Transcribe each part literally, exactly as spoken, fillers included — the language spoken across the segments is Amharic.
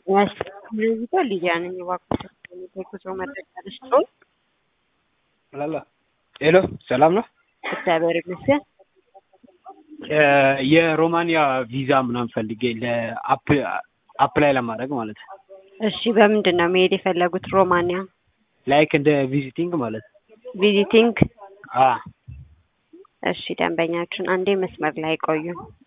ያስፈልጋል ያን ይዋቁት የጉዞ መረጃ ልስጥዎ። ላላ ሄሎ ሰላም ነው? እግዚአብሔር ይመስገን። የሮማንያ ቪዛ ምናምን ፈልጌ ለአፕ አፕላይ ለማድረግ ማለት ነው። እሺ በምንድን ነው መሄድ የፈለጉት ሮማንያ? ላይክ እንደ ቪዚቲንግ ማለት ነው። ቪዚቲንግ? አ እሺ ደንበኛችን አንዴ መስመር ላይ ቆዩ።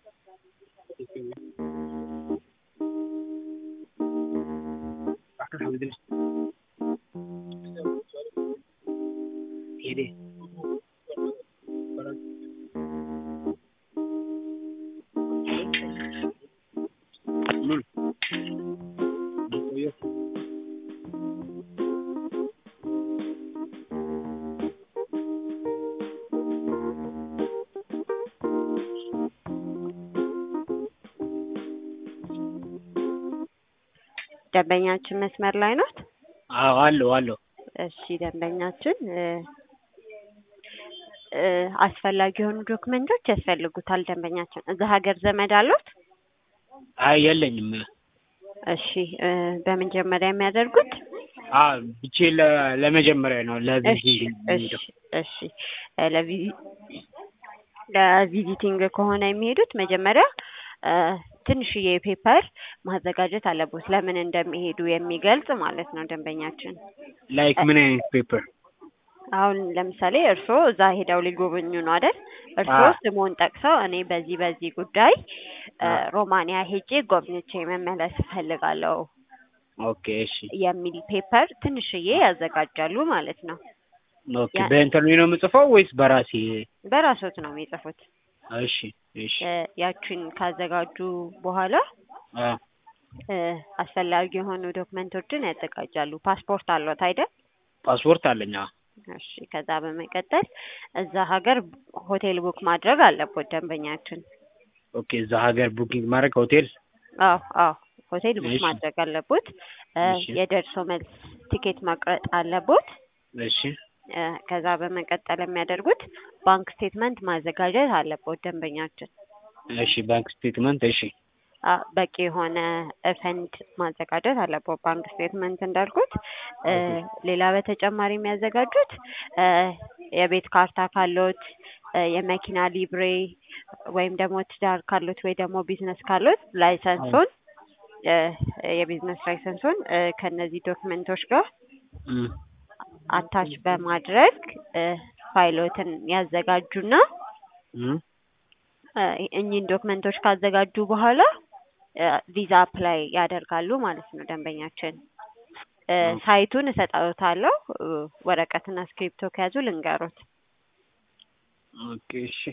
ደንበኛችን መስመር ላይ ነው? አዎ አለው አለው። እሺ ደንበኛችን አስፈላጊ የሆኑ ዶክመንቶች ያስፈልጉታል። ደንበኛችን እዛ ሀገር ዘመድ አሉት? አይ የለኝም። እሺ በመጀመሪያ የሚያደርጉት አ ብቻ ለመጀመሪያ ነው ለቪዚቲንግ። እሺ እሺ ለቪዚ ለቪዚቲንግ ከሆነ የሚሄዱት መጀመሪያ ትንሽዬ ፔፐር ማዘጋጀት አለበት ለምን እንደሚሄዱ የሚገልጽ ማለት ነው ደንበኛችን። ላይክ ምን አይነት ፔፐር? አሁን ለምሳሌ እርስዎ እዛ ሄደው ሊጎበኙ ነው አይደል? እርስዎ ስሙን ጠቅሰው እኔ በዚህ በዚህ ጉዳይ ሮማንያ ሄጄ ጎብኝቼ መመለስ እፈልጋለሁ ኦኬ እሺ የሚል ፔፐር ትንሽዬ ያዘጋጃሉ ማለት ነው። ኦኬ በኢንተርኔት ነው የምጽፈው ወይስ በራሴ? በራስዎት ነው የሚጽፉት። እሺ እሺ ያችን ካዘጋጁ በኋላ አ አስፈላጊ የሆኑ ዶክመንቶችን ያዘጋጃሉ። ፓስፖርት አለዎት አይደል? ፓስፖርት አለኝ። እሺ ከዛ በመቀጠል እዛ ሀገር ሆቴል ቡክ ማድረግ አለበት ደንበኛችን። ኦኬ እዛ ሀገር ቡኪንግ ማድረግ ሆቴል? አዎ አዎ ሆቴል ቡክ ማድረግ አለበት። የደርሶ መልስ ቲኬት መቁረጥ አለበት። እሺ ከዛ በመቀጠል የሚያደርጉት ባንክ ስቴትመንት ማዘጋጀት አለበት ደንበኛችን። እሺ ባንክ ስቴትመንት እሺ በቂ የሆነ ፈንድ ማዘጋጀት አለበት ባንክ ስቴትመንት እንዳልኩት። ሌላ በተጨማሪ የሚያዘጋጁት የቤት ካርታ ካሎት፣ የመኪና ሊብሬ ወይም ደግሞ ትዳር ካሎት ወይ ደግሞ ቢዝነስ ካሎት ላይሰንሱን የቢዝነስ ላይሰንሱን ከነዚህ ዶክመንቶች ጋር አታች በማድረግ ፋይሎትን ያዘጋጁና እኚህን ዶክመንቶች ካዘጋጁ በኋላ ቪዛ አፕላይ ያደርጋሉ ማለት ነው ደንበኛችን። ሳይቱን እሰጣለሁ ወረቀትና ስክሪፕቶ ከያዙ ልንገሮት። ኦኬ እሺ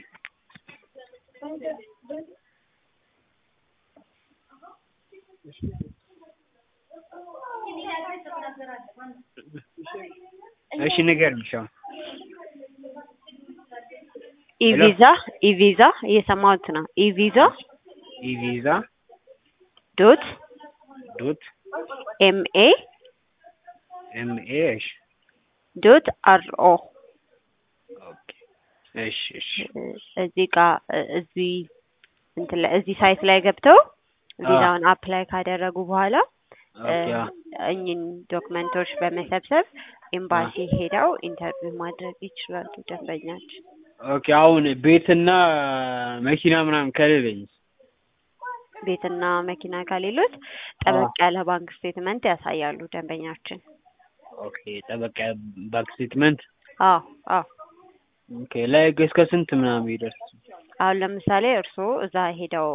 እሺ ንገሪኝ። ኢቪዛ ኢቪዛ እየሰማሁት ነው። ኢቪዛ ኢቪዛ ዶት ዶት ኤምኤ ኤምኤ እሺ ዶት አርኦ ኦኬ እሺ እሺ እዚህ ጋር እዚህ እንትን ላይ እዚህ ሳይት ላይ ገብተው ቪዛውን አፕላይ ካደረጉ በኋላ እኚህን ዶክመንቶች በመሰብሰብ ኤምባሲ ሄደው ኢንተርቪው ማድረግ ይችላሉ ደንበኛችን። ኦኬ አሁን ቤትና መኪና ምናምን ከሌለኝ? ቤትና መኪና ከሌሎት ጠበቅ ያለ ባንክ ስቴትመንት ያሳያሉ ደንበኛችን። ኦኬ ጠበቅ ያለ ባንክ ስቴትመንት? አዎ አዎ ኦኬ ላይክ እስከ ስንት ምናምን ይደርስ? አሁን ለምሳሌ እርስዎ እዛ ሄደው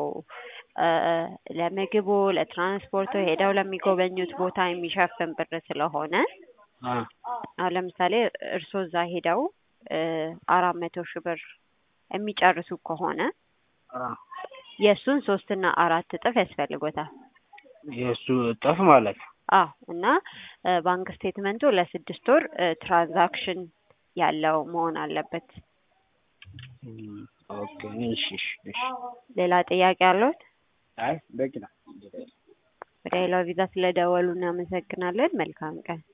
ለምግቡ ለትራንስፖርቱ ሄደው ለሚጎበኙት ቦታ የሚሸፍን ብር ስለሆነ አሁን ለምሳሌ እርስዎ እዛ ሄደው አራት መቶ ሺህ ብር የሚጨርሱ ከሆነ የሱን ሶስት እና አራት እጥፍ ያስፈልጎታል። የሱ እጥፍ ማለት? አዎ እና ባንክ ስቴትመንቱ ለስድስት ወር ትራንዛክሽን ያለው መሆን አለበት። ኦኬ እሺ እሺ ሌላ ጥያቄ አለዎት? አይ በቂ ነው። ወደ ሄሎ ቪዛ ስለደወሉ እናመሰግናለን። መልካም ቀን።